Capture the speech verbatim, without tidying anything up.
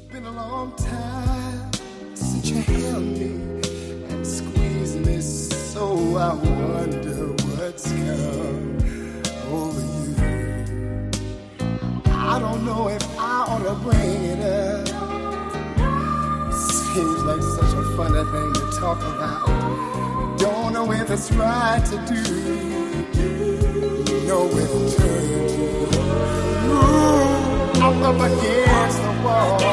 been a long time since you held me and squeezed me, so I wonder what's come over you. I don't know if I ought to bring it up. Seems like such a funny thing to talk about. Don't know if it's right to do. Know where to turn to. Ooh, I'm up against the wall.